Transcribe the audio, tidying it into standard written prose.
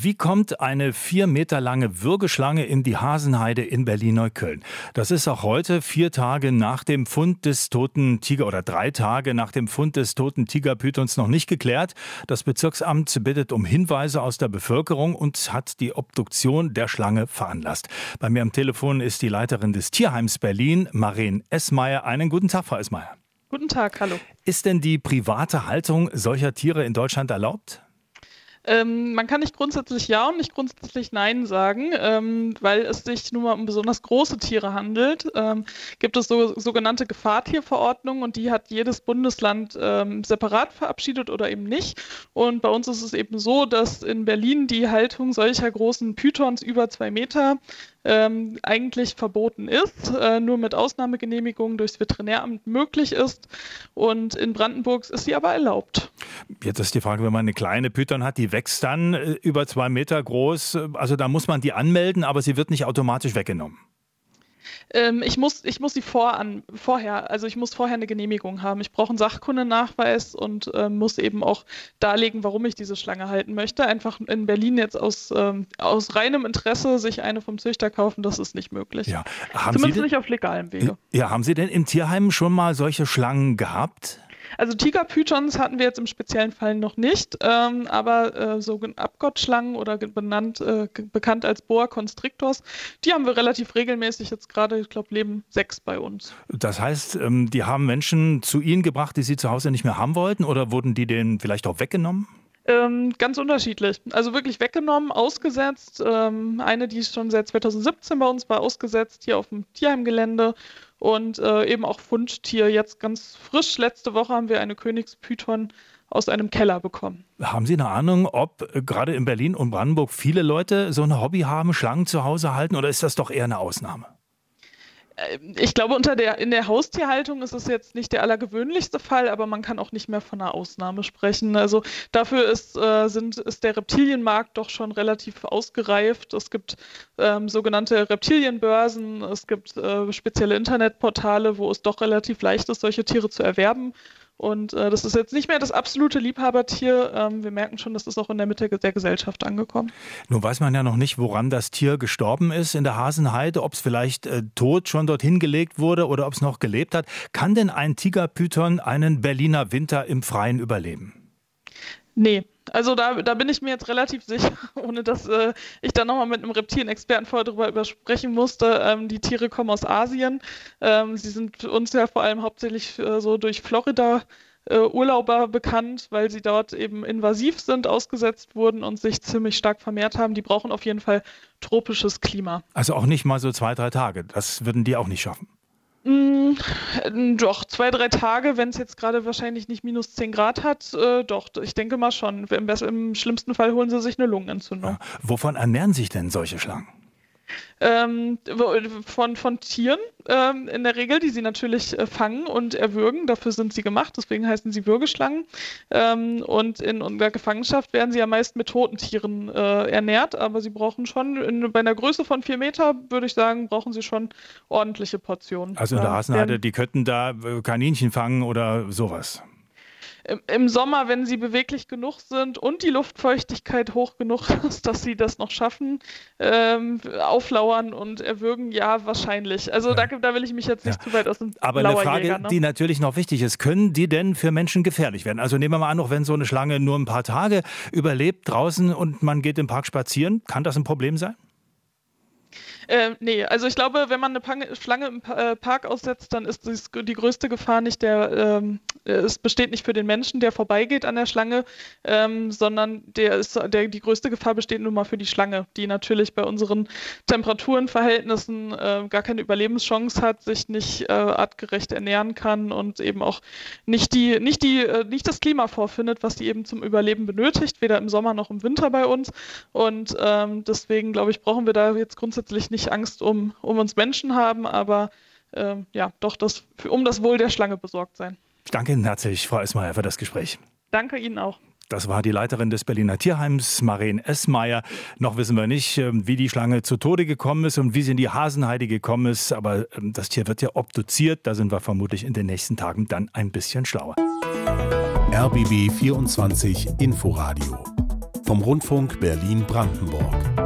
Wie kommt eine 4 Meter lange Würgeschlange in die Hasenheide in Berlin-Neukölln? Das ist auch heute 4 Tage nach dem Fund des toten Tiger oder 3 Tage nach dem Fund des toten Tigerpythons noch nicht geklärt. Das Bezirksamt bittet um Hinweise aus der Bevölkerung und hat die Obduktion der Schlange veranlasst. Bei mir am Telefon ist die Leiterin des Tierheims Berlin, Maren Esmayer. Einen guten Tag, Frau Esmayer. Guten Tag, hallo. Ist denn die private Haltung solcher Tiere in Deutschland erlaubt? Man kann nicht grundsätzlich Ja und nicht grundsätzlich Nein sagen, weil es sich nun mal um besonders große Tiere handelt. Gibt es sogenannte Gefahrtierverordnungen und die hat jedes Bundesland separat verabschiedet oder eben nicht. Und bei uns ist es eben so, dass in Berlin die Haltung solcher großen Pythons über 2 Meter eigentlich verboten ist, nur mit Ausnahmegenehmigung durchs Veterinäramt möglich ist. Und in Brandenburg ist sie aber erlaubt. Jetzt ist die Frage, wenn man eine kleine Python hat, die wächst dann über 2 Meter groß. Also da muss man die anmelden, aber sie wird nicht automatisch weggenommen. Ich muss sie vorher eine Genehmigung haben. Ich brauche einen Sachkundennachweis und muss eben auch darlegen, warum ich diese Schlange halten möchte. Einfach in Berlin jetzt aus reinem Interesse sich eine vom Züchter kaufen, das ist nicht möglich. Ja. Zumindest nicht auf legalem Wege. Ja, haben Sie denn im Tierheim schon mal solche Schlangen gehabt? Also Tigerpythons hatten wir jetzt im speziellen Fall noch nicht, aber sogenannte Abgottschlangen oder bekannt als Boa constrictors, die haben wir relativ regelmäßig jetzt gerade, ich glaube, leben 6 bei uns. Das heißt, die haben Menschen zu Ihnen gebracht, die sie zu Hause nicht mehr haben wollten, oder wurden die denen vielleicht auch weggenommen? Ganz unterschiedlich. Also wirklich weggenommen, ausgesetzt. Eine, die schon seit 2017 bei uns war, ausgesetzt hier auf dem Tierheimgelände. Und eben auch Fundtier. Jetzt ganz frisch, letzte Woche haben wir eine Königspython aus einem Keller bekommen. Haben Sie eine Ahnung, ob gerade in Berlin und Brandenburg viele Leute so ein Hobby haben, Schlangen zu Hause halten, oder ist das doch eher eine Ausnahme? Ich glaube, in der Haustierhaltung ist es jetzt nicht der allergewöhnlichste Fall, aber man kann auch nicht mehr von einer Ausnahme sprechen. Also dafür ist der Reptilienmarkt doch schon relativ ausgereift. Es gibt sogenannte Reptilienbörsen, es gibt spezielle Internetportale, wo es doch relativ leicht ist, solche Tiere zu erwerben. Und das ist jetzt nicht mehr das absolute Liebhabertier. Wir merken schon, das ist auch in der Mitte der Gesellschaft angekommen. Nun weiß man ja noch nicht, woran das Tier gestorben ist in der Hasenheide, ob es vielleicht tot schon dorthin gelegt wurde oder ob es noch gelebt hat. Kann denn ein Tigerpython einen Berliner Winter im Freien überleben? Nee. Also da bin ich mir jetzt relativ sicher, ohne dass ich da nochmal mit einem Reptilienexperten vorher darüber sprechen musste. Die Tiere kommen aus Asien. Sie sind uns ja vor allem hauptsächlich so durch Florida Urlauber bekannt, weil sie dort eben invasiv sind, ausgesetzt wurden und sich ziemlich stark vermehrt haben. Die brauchen auf jeden Fall tropisches Klima. Also auch nicht mal so 2, 3 Tage. Das würden die auch nicht schaffen. Doch, 2, 3 Tage, wenn es jetzt gerade wahrscheinlich nicht minus 10 Grad hat, doch, ich denke mal schon. Im schlimmsten Fall holen sie sich eine Lungenentzündung. Ja. Wovon ernähren sich denn solche Schlangen? Von Tieren in der Regel, die sie natürlich fangen und erwürgen. Dafür sind sie gemacht, deswegen heißen sie Würgeschlangen. Und in unserer Gefangenschaft werden sie ja meist mit toten Tieren ernährt, aber sie brauchen schon, bei einer Größe von 4 Meter, würde ich sagen, brauchen sie schon ordentliche Portionen. Also in der Hasenheide, die könnten da Kaninchen fangen oder sowas? Im Sommer, wenn sie beweglich genug sind und die Luftfeuchtigkeit hoch genug ist, dass sie das noch schaffen, auflauern und erwürgen, ja, wahrscheinlich. Also da will ich mich jetzt nicht zu weit aus dem Aber eine Frage, die natürlich noch wichtig ist, können die denn für Menschen gefährlich werden? Also nehmen wir mal an, auch wenn so eine Schlange nur ein paar Tage überlebt draußen und man geht im Park spazieren, kann das ein Problem sein? Nee, also ich glaube, wenn man eine Schlange im Park aussetzt, dann ist die größte Gefahr nicht es besteht nicht für den Menschen, der vorbeigeht an der Schlange, sondern die größte Gefahr besteht nun mal für die Schlange, die natürlich bei unseren Temperaturenverhältnissen gar keine Überlebenschance hat, sich nicht artgerecht ernähren kann und eben auch nicht das Klima vorfindet, was die eben zum Überleben benötigt, weder im Sommer noch im Winter bei uns. Und deswegen, glaube ich, brauchen wir da jetzt grundsätzlich nicht Angst um uns Menschen haben, aber um das Wohl der Schlange besorgt sein. Ich danke Ihnen herzlich, Frau Esmayer, für das Gespräch. Danke Ihnen auch. Das war die Leiterin des Berliner Tierheims, Maren Esmayer. Noch wissen wir nicht, wie die Schlange zu Tode gekommen ist und wie sie in die Hasenheide gekommen ist. Aber das Tier wird ja obduziert. Da sind wir vermutlich in den nächsten Tagen dann ein bisschen schlauer. RBB 24 Inforadio vom Rundfunk Berlin-Brandenburg.